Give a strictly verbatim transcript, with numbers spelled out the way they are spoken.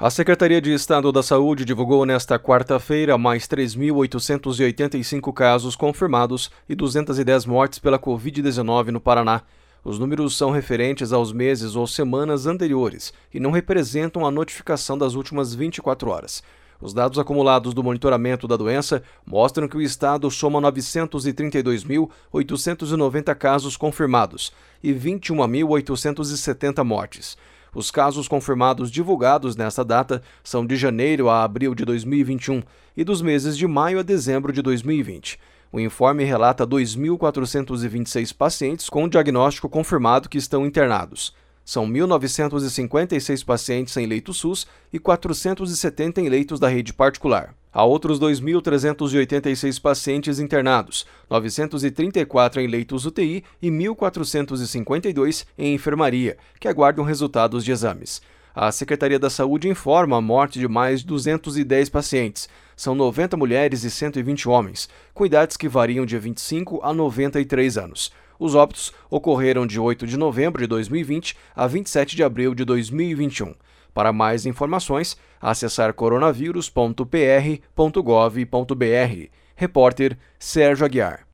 A Secretaria de Estado da Saúde divulgou nesta quarta-feira mais três mil oitocentos e oitenta e cinco casos confirmados e duzentas e dez mortes pela covid dezenove no Paraná. Os números são referentes aos meses ou semanas anteriores e não representam a notificação das últimas vinte e quatro horas. Os dados acumulados do monitoramento da doença mostram que o estado soma novecentos e trinta e dois mil oitocentos e noventa casos confirmados e vinte e uma mil oitocentos e setenta mortes. Os casos confirmados divulgados nesta data são de janeiro a abril de dois mil e vinte e um e dos meses de maio a dezembro de dois mil e vinte. O informe relata dois mil quatrocentos e vinte e seis pacientes com diagnóstico confirmado que estão internados. São mil novecentos e cinquenta e seis pacientes em leito SUS e quatrocentos e setenta em leitos da rede particular. Há outros dois mil trezentos e oitenta e seis pacientes internados, novecentos e trinta e quatro em leitos U T I e mil quatrocentos e cinquenta e dois em enfermaria, que aguardam resultados de exames. A Secretaria da Saúde informa a morte de mais duzentos e dez pacientes. São noventa mulheres e cento e vinte homens, com idades que variam de vinte e cinco a noventa e três anos. Os óbitos ocorreram de oito de novembro de dois mil e vinte a vinte e sete de abril de dois mil e vinte e um. Para mais informações, acessar coronavírus ponto p r ponto gov ponto b r. Repórter Sérgio Aguiar.